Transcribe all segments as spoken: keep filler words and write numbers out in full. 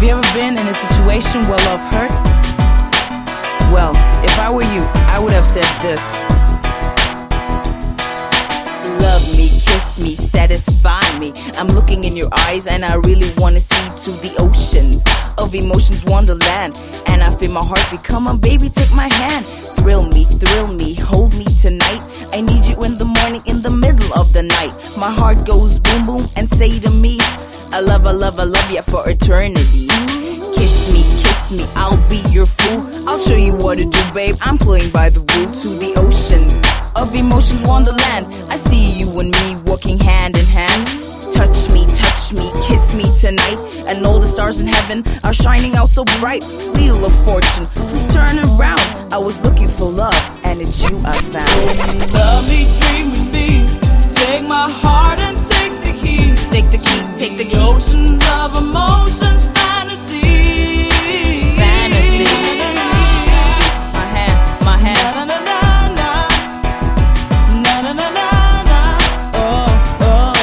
you ever been in a situation where love hurt? Well, if I were you, I would have said this. Love me, kiss me, satisfy me. I'm looking in your eyes and I really wanna see to the oceans of emotions wonderland. And I feel my heart beat. Come on baby, take my hand. Thrill me, thrill me, hold me tonight. I need you in the morning, in the middle of the night. My heart goes boom boom and say to me, I love, I love, I love you for eternity. Kiss me, kiss me, I'll be your fool. I'll show you what to do, babe. I'm playing by the rules. To the oceans of emotions wonderland. I see you and me walking hand in hand. Touch me, touch me, kiss me tonight. And all the stars in heaven are shining out so bright. Wheel of fortune, please turn around. I was looking for love, and it's you I found. Love me, dream with me. Take my heart and take the key. Take the key, take the key. Oceans of emotions, fantasy. Fantasy. My hand, my hand. Na na na na na na na na na. Oh oh.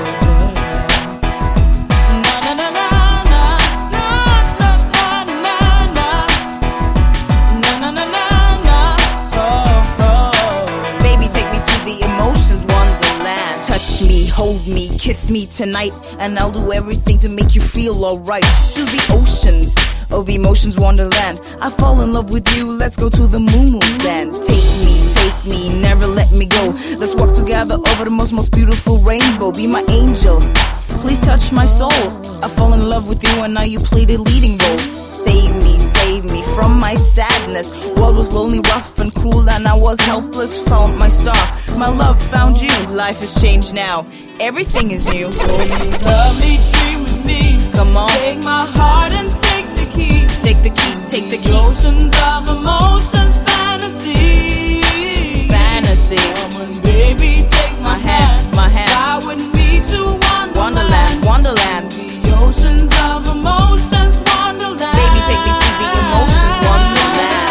Na na na na na na na na na na na na na. Oh oh. Baby, take me to the emotions wonderland. Touch me, hold me, kiss me tonight, and I'll do everything to make you feel alright. To the oceans of emotions wonderland. I fall in love with you, let's go to the moon then. Take me, take me, never let me go. Let's walk together over the most, most beautiful rainbow. Be my angel, please touch my soul. I fall in love with you and now you play the leading role. Save me, save me from my sadness. World was lonely, rough and cruel, and I was helpless. Found my star, my love found you. Life has changed now, everything is new. Love me, dream with me. Come on, Take my heart and take the key. take the key, take the key. Oceans of emotions, fantasy. Fantasy. Come on, baby, take my hand. My hand. Fly with me to Wonderland, Wonderland. Wonderland. The oceans of emotions, Wonderland. Baby, take me to the emotions wonderland.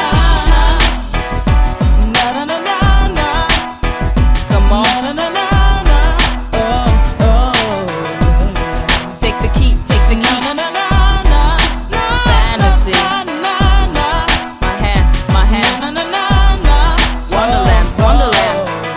Na na na na na. Come Na on, na na na na. Oh oh. take the key, take the key. Na na na na na. Fantasy. Na na na. My hand, my hand. Na na na na. Wonderland, Wonderland.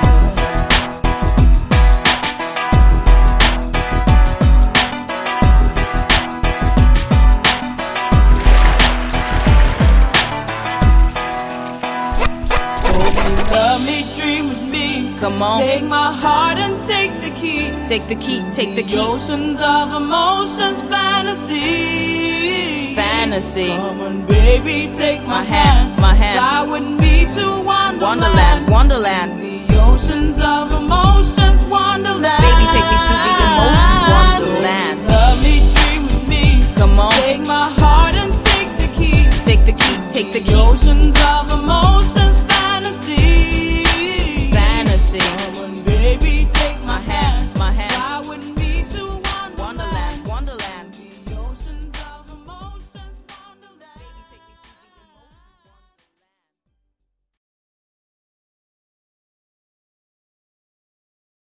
Love me, dream with me. Come on, Take my heart and take the key. take the key, take the The key. oceans of emotions, fantasy. Fantasy. Come on, baby, take my, My hand, my hand. Fly with me to Wonderland. Wonderland, Wonderland. The oceans of emotions, Wonderland.